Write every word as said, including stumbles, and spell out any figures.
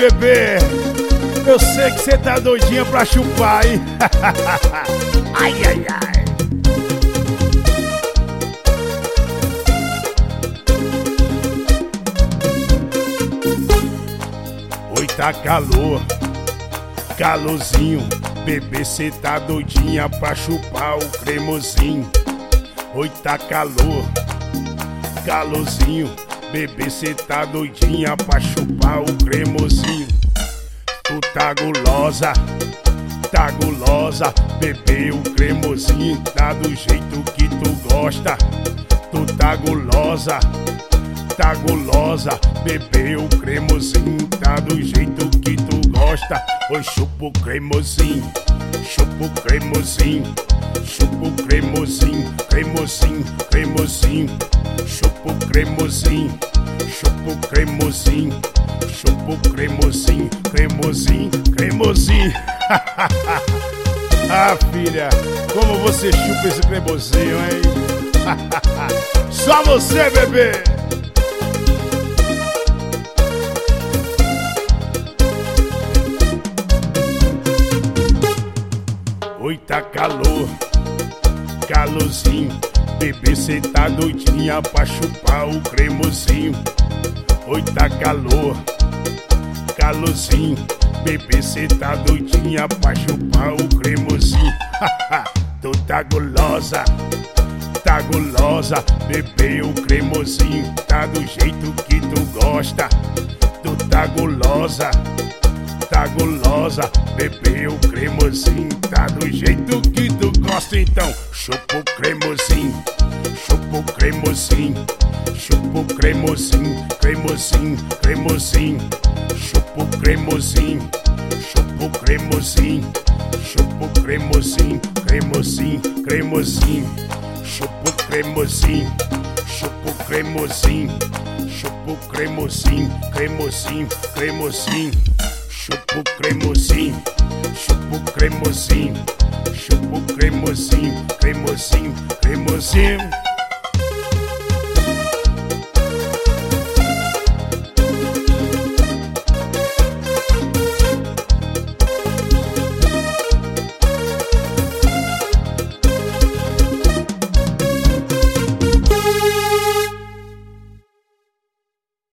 bebê. Eu sei que cê tá doidinha pra chupar, hein? Ai, ai, ai. Oi, tá calor, calorzinho. Bebê, cê tá doidinha pra chupar o cremosinho. Oi, tá calor, calorzinho. Bebê, cê tá doidinha pra chupar o cremosinho. Tu tá gulosa, tá gulosa. Bebê, o cremosinho tá do jeito que tu gosta. Tu tá gulosa, tá gulosa. Bebê, o cremosinho tá do jeito que tu gosta. Oi, chupa o cremosinho, chupa o cremosinho, chupa o cremosinho, cremosinho, cremosinho. Chupa o cremosinho, chupa o cremosinho, chupa o cremosinho, cremosinho, cremosinho. Ah, filha, como você chupa esse cremosinho, hein? Só você, bebê! Oi, tá calor, calorzinho. Bebê, cê tá doidinha pra chupar o cremosinho. Oi, tá calor, calorzinho. Bebê, cê tá doidinha pra chupar o cremosinho. Tu tá gulosa, tá gulosa. Bebê, o cremosinho tá do jeito que tu gosta. Tu tá gulosa, tá gulosa. Bebê, o cremosinho tá do jeito que tu gosta. Então chupa o cremosinho, chupa o cremosinho, chupa o cremosinho, cremosinho, cremosinho. Chupa o cremosinho, chupa o cremosinho, chupa o cremosinho, cremosinho, cremosinho. Chupa o cremosinho, chupa o cremosinho, chupa o cremosinho, cremosinho, cremosinho. Chupa o cremosinho, chupa o cremosinho, chupa o cremosinho, cremosinho, cremosinho.